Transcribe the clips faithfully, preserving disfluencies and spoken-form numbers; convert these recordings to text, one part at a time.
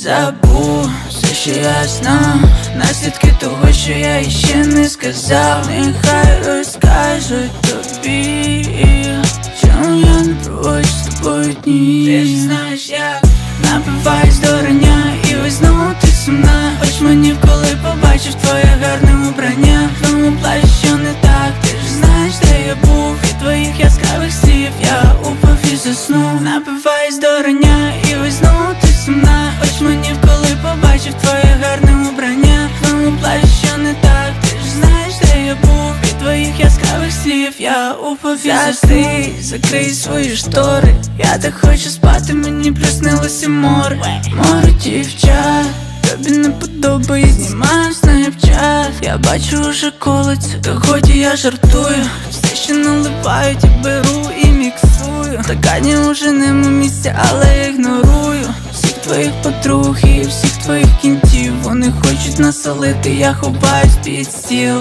забув все, що я знав, наслідки того, що я іще не сказав. Нехай розкажуть тобі, чому я не проводжу з тобою дні. Ти ж знаєш, як напиваюсь до рання, і ось знову ти сумна. Хоч мені коли побачив твоє гарне убрання, тому плачу, що не так. Ти ж знаєш, де я був, від твоїх яскравих слів я упав і заснув. Напиваюсь до рання, і ось знову ти сумна. Хоч мені коли побачив твоє гарне убрання, тому плачу, що не так. Ти ж знаєш, де я був, від твоїх яскравих слів я упав і заснув. Закрий свої штори, я так хочу спати, мені приснилося море. Море дівчат, тобі не подобається, знімаю снайпчат. Я бачу уже колиться, та ході я жартую. Все, що наливають, я беру і міксую. Стакані уже нема місця, але я ігнорую всіх твоїх подруг і всіх твоїх кінтів. Вони хочуть насолити, я ховаюсь під стіл.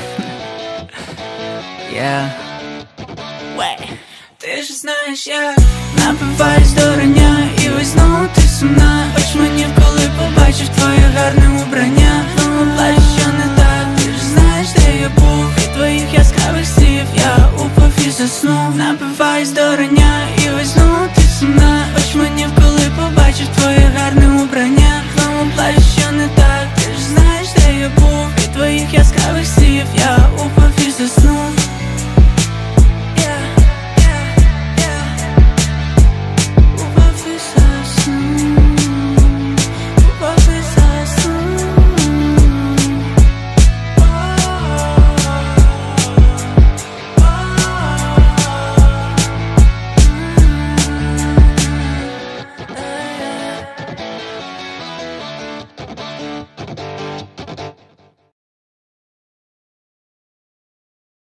Yeah. Ти ж знаєш, я напиваюсь до рання, і ось знову ти сумна. Хоч мені коли побачив твоє гарне убрання, тому плачу, що не так. Ти ж знаєш, де я був, від твоїх яскравих слів я упав.